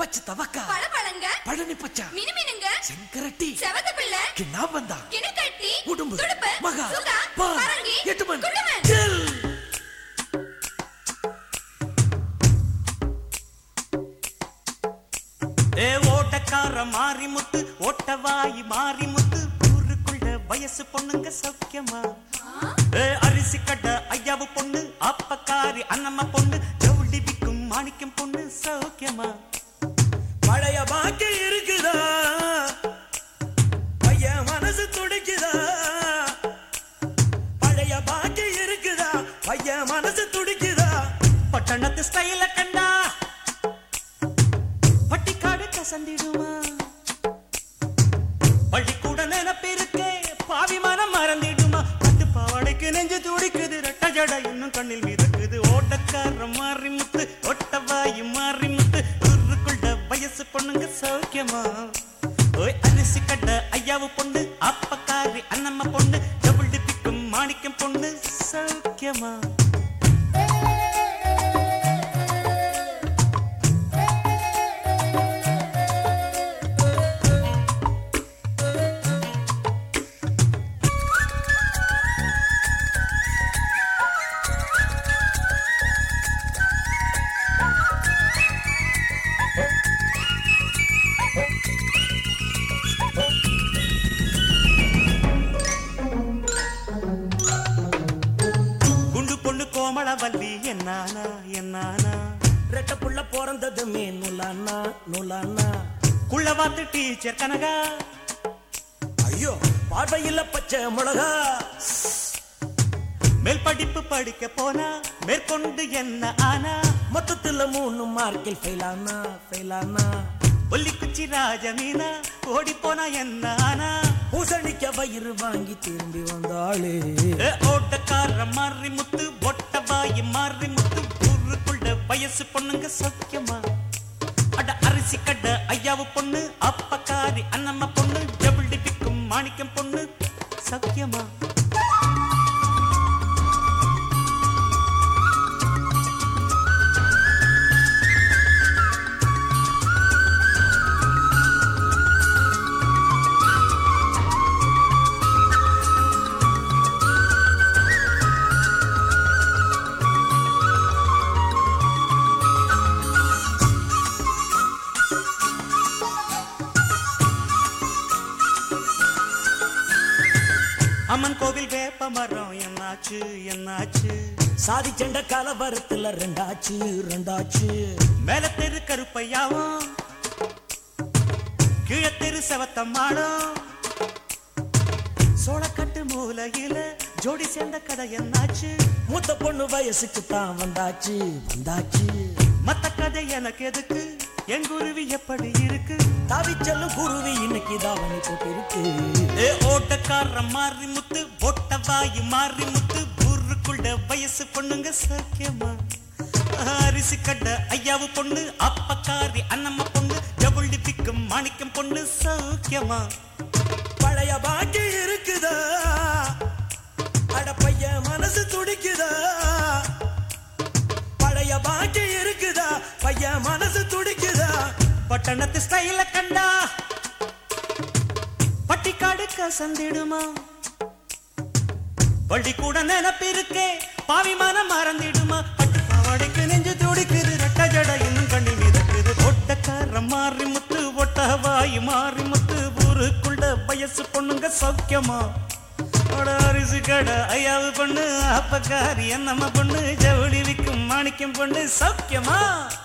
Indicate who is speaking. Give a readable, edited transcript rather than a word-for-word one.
Speaker 1: பச்சை தவக்கா
Speaker 2: பழபழங்க
Speaker 1: பழனி பச்சா
Speaker 2: மினுமினுங்க
Speaker 1: செங்கரட்டி
Speaker 2: செவத பிள்ளை
Speaker 1: கிண்ணாம்பந்தா
Speaker 2: கிணக்கட்டி
Speaker 1: உடும்பு
Speaker 2: துடுப்பு
Speaker 1: மகா
Speaker 2: சுகா பரங்கி
Speaker 1: எட்டுமன்
Speaker 2: குண்டுமன்
Speaker 1: ஜெல்
Speaker 3: ஏ ஓட்டக்கார மாரிமுத்து ஓட்டவாயி மாரிமுத்து ஊருக்குள்ள வயசு பொண்ணுங்க சௌக்கியமா ஏ அரிசி கட்ட ஐயாவு பொண்ணு அப்பக்காரி அண்ணம்மா பொண்ணு ஜவுளி விக்கும் மாணிக்கம் பொண்ணு சௌக்கியமா
Speaker 1: பழைய பாக்கி இருக்குதா பையன் மனசு துடிக்குதா பழைய பாக்கி இருக்குதா பையன் மனசு துடிக்குதா
Speaker 3: பட்டணத்து ஸ்டைல கண்டா பட்டிக்காடு கசந்திடுமா பள்ளிக்கூட நினைப்பிருக்கே பாவி மனம் மறந்திடுமா பட்டு பாவாடைக்கு நெஞ்சு துடிக்குது ரெட்ட ஜட இன்னும் கண்ணில் மிதக்குது ஓட்டக்கார மாறி முத்து ஒட்டவாயி மாறி முத்து ஊருக்குள்ள வயசு பொண்ணுங்க சௌக்கியமா ஓய் அரிசி கட்ட ஐயாவு பொண்ணு அப்பக்காரி அண்ணம்மா பொண்ணு டபுள் டிப்பிக்கும் மாணிக்கம் பொண்ணு சௌக்கியமா கோமளவல்லி என்னானா என்னானா
Speaker 1: ரெட்ட புள்ள பிறந்ததுமே நுலானா நுலானா
Speaker 3: குள்ளவாத்து டீச்சர் கனகா
Speaker 1: ஐயோ பார்வையில் பச்சை மிளகா
Speaker 3: மேல் படிப்பு படிக்க போனா மேற்கொண்டு என்ன ஆனா
Speaker 1: மொத்தத்துல 3 மார்க்கில் ஃபெயிலானா ஃபெயிலானா
Speaker 3: ஒல்லிக்குச்சி ராஜமீனா ஓடி போனா என்ன ஆனா
Speaker 1: பூசணிக்க வயிறு வாங்கி திரும்பி வந்தாளே
Speaker 3: ஓட்டக்கார மாறி முத்து ஒட்டவாயி மாறி முத்து ஊருக்குள்ள வயசு பொண்ணுங்க சௌக்கியமா அட அரிசி கட்ட ஐயாவு பொண்ணு அப்பக்காரி அண்ணம்மா பொண்ணு டபுள் டிப்பிக்கும் மாணிக்கம் பொண்ணு சௌக்கியமா அம்மன் கோவில் வேப்ப மரம் என்னாச்சு என்னாச்சு
Speaker 1: சாதி சண்ட கலவரத்துல ரெண்டாச்சு ரெண்டாச்சு
Speaker 3: மேல தெரு கருப்பையாவும் கீழ தெரு செவத்தம்மாடும் சோளக்கட்டு மூலையில ஜோடி சேர்ந்த கதை என்னாச்சு
Speaker 1: மூத்த பொண்ணு வயசுக்கு தான் வந்தாச்சு வந்தாச்சு
Speaker 3: மத்த கதை எனக்கு எதுக்கு என் குருவி எப்படி இருக்கு
Speaker 1: தவிச்சலும் குருவி இன்னைக்கு தாவணி போட்டு இருக்கு
Speaker 3: ஓட்டக்கார மாறி முத்து ஒட்டவாயி மாறி முத்து ஊருக்குள்ள வயசு பொண்ணுங்க சௌக்கியமா அரிசி கட்ட ஐயாவு பொண்ணு அப்பக்காரி அண்ணம்மா பொண்ணு டபுள் டிப்பிக்கும் மாணிக்கம் பொண்ணு சௌக்கியமா
Speaker 1: பழைய பாக்கி இருக்குதா அட பையன் மனசு துடிக்குதா பழைய பாக்கி இருக்குதா பையன் மனசு துடிக்குதா
Speaker 3: பட்டணத்து ஸ்டைல கண்டா பட்டிக்காடு கசந்திடுமா பள்ளிக்கூட நினைப்பிருக்கே பாவி மனம் மறந்திடுமா பட்டு பாவாடைக்கு நெஞ்சு துடிக்குது ரெட்ட ஜட இன்னும் கண்ணி மிதக்குது ஒட்டக்கார மாறி முத்து ஒட்டவாயி மாறி முத்து ஊருக்குள்ள வயசு பொண்ணுங்க சௌக்கியமா அரிசி கடை ஐயாவு பொண்ணு அப்பக்காரி அண்ணம்மா பொண்ணு ஜவுளி விக்கும் மாணிக்கம் பொண்ணு சௌக்கியமா